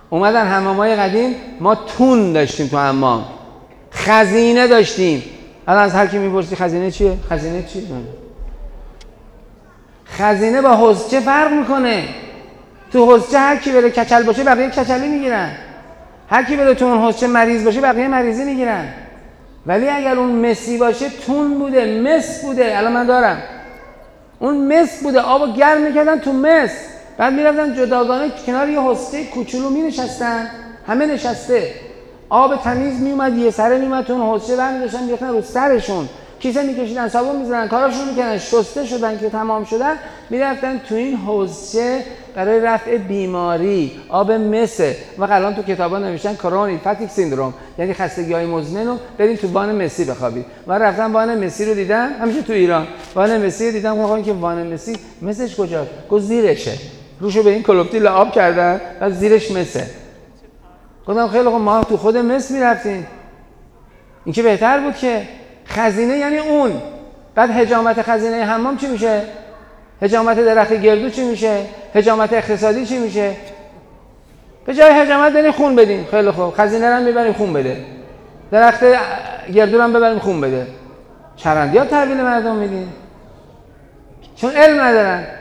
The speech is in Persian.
اومدن حمامای قدیم، ما تون داشتیم تو حمام، خزینه داشتیم. الان از هر کی میپرسی خزینه چیه؟ خزینه چیه؟ خزینه با حوضچه فرق میکنه. تو حوضچه هر کی بره کچل باشه بقیه کچلی میگیرن، هر کی بره تو اون حوضچه مریض باشه بقیه مریضی میگیرن. ولی اگر اون مسی باشه، تون بوده، مس بوده، الان من دارم، اون مس بوده، آبو گرم میکردن تو مس، بعد میرفتن جداگانه کنار یه حوضچه کوچولو مینشستن، همه نشسته، آب تمیز میومد یه سره میومد تو اون حوضچه، برمی‌داشتن می‌ریختن رو سرشون، کیسه میکشیدن، صابون می‌زدن، کاراشون می‌کردن، شسته شدن که تمام شدن، میرفتن تو این حوضچه برای رفع بیماری. آب مسه. و الان تو کتابا نوشتن کرونیک فتیگ سیندروم، یعنی خستگی‌های مزمن رو بریم تو وان مسی بخوابید. من رفتم وان مسی رو دیدم، همیشه تو ایران وان مسی رو دیدم، گفتم که وان مسی مسش کجاست؟ گفت زیرشه، روشو به این کلوپتیل آب کردن و زیرش مسه. گفتم خیلی خوب، ما تو خود مس میرفتیم، این که بهتر بود که. خزینه یعنی اون. بعد حجامت خزینه حمام چی میشه؟ حجامت درخت گردو چی میشه؟ حجامت اقتصادی چی میشه؟ به جای حجامت بریم خون بدیم. خیلی خوب، خزینه رو هم میبریم خون بده، درخت گردو رو هم ببریم خون بده. چرندیات تحویل مردم میدین چون علم ندارن.